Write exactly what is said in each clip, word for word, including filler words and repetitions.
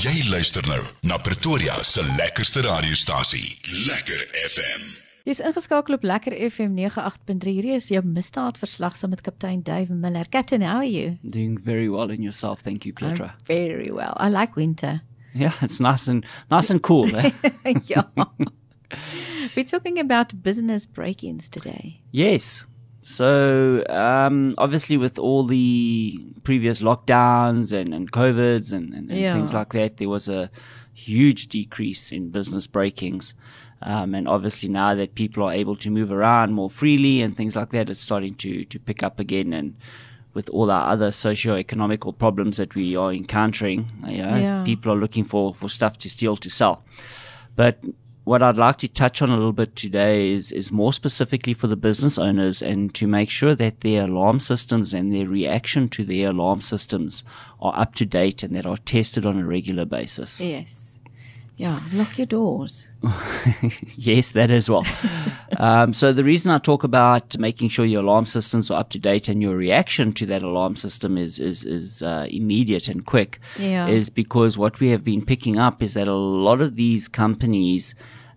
Jy luister nou na Pretoria se lekkerste radiostasie, Lekker F M. Jy is ingeskakel op Lekker F M ninety eight point three. Hierdie is jou misdaadverslag saam met kaptein Dave Miller. Captain, how are you? Doing very well in yourself, thank you, Petra. I'm very well. I like winter. Yeah, it's nice and nice and cool. Eh? Yeah. We're talking about business break-ins today. Yes. So, um, obviously with all the previous lockdowns and, and COVIDs and, and, and Yeah. things like that, there was a huge decrease in business breakings. Um, and obviously now that people are able to move around more freely and things like that, it's starting to, to pick up again. And with all our other socio-economical problems that we are encountering, you know, Yeah. people are looking for, for stuff to steal, to sell. But what I'd like to touch on a little bit today is, is more specifically for the business owners and to make sure that their alarm systems and their reaction to their alarm systems are up to date and that are tested on a regular basis. Yes. Yeah, lock your doors. Yes, that as well. um, so the reason I talk about making sure your alarm systems are up to date and your reaction to that alarm system is is is uh, immediate and quick Yeah. is because what we have been picking up is that a lot of these companies,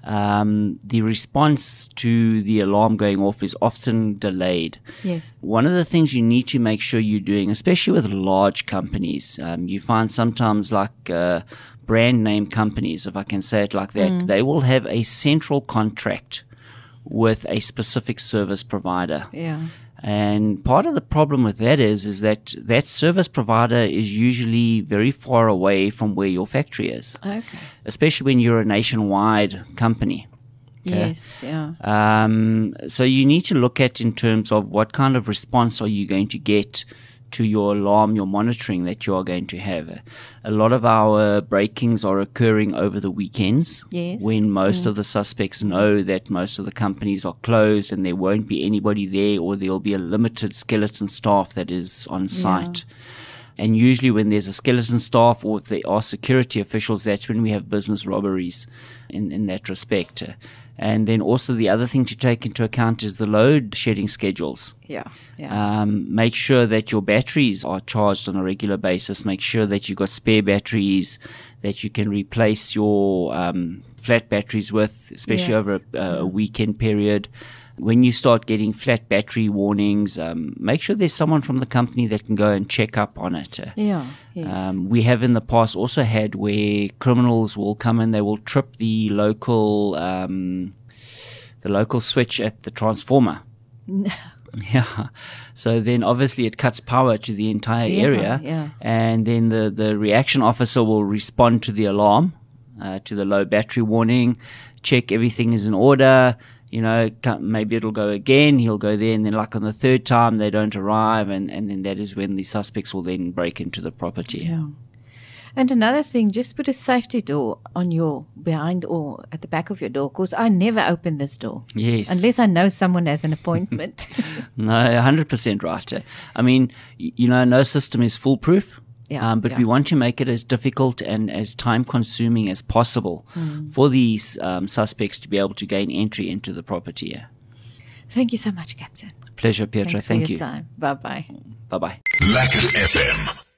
um, the response to the alarm going off is often delayed. Yes. One of the things you need to make sure you're doing, especially with large companies, um, you find sometimes like uh, brand name companies, if I can say it like that, they will have a central contract with a specific service provider. Yeah. And part of the problem with that is, is that that service provider is usually very far away from where your factory is, Okay. especially when you're a nationwide company. Okay. Yes, yeah. Um, so you need to look at in terms of what kind of response are you going to get to your alarm, your monitoring that you are going to have. A lot of our break-ins are occurring over the weekends, Yes. when most of the suspects know that most of the companies are closed and there won't be anybody there, or there'll be a limited skeleton staff that is on site. And usually when there's a skeleton staff or if there are security officials, that's when we have business robberies in, in that respect. And then also the other thing to take into account is the load shedding schedules. Yeah. Yeah. Um, make sure that your batteries are charged on a regular basis. Make sure that you've got spare batteries that you can replace your um, flat batteries with, especially Yes. over a, a weekend period. When you start getting flat battery warnings, um, make sure there's someone from the company that can go and check up on it. Yeah. Yes. Um, we have in the past also had where criminals will come in, they will trip the local, um, the local switch at the transformer. Yeah. So then obviously it cuts power to the entire Yeah, area. yeah. And then the, the reaction officer will respond to the alarm, uh, to the low battery warning, check everything is in order. You know, maybe it'll go again, he'll go there, and then like on the third time they don't arrive, and, and then that is when the suspects will then break into the property. Yeah. And another thing, just put a safety door on your, behind or at the back of your door, because I never open this door. Yes. Unless I know someone has an appointment. No, one hundred percent right. I mean, y- you know, no system is foolproof. Yeah, um, but yeah. we want to make it as difficult and as time consuming as possible Mm. for these um, suspects to be able to gain entry into the property. Yeah. Thank you so much, Captain. Pleasure, Petra. Thanks for Thank your you. time. Bye-bye. Bye bye. Lekker F M.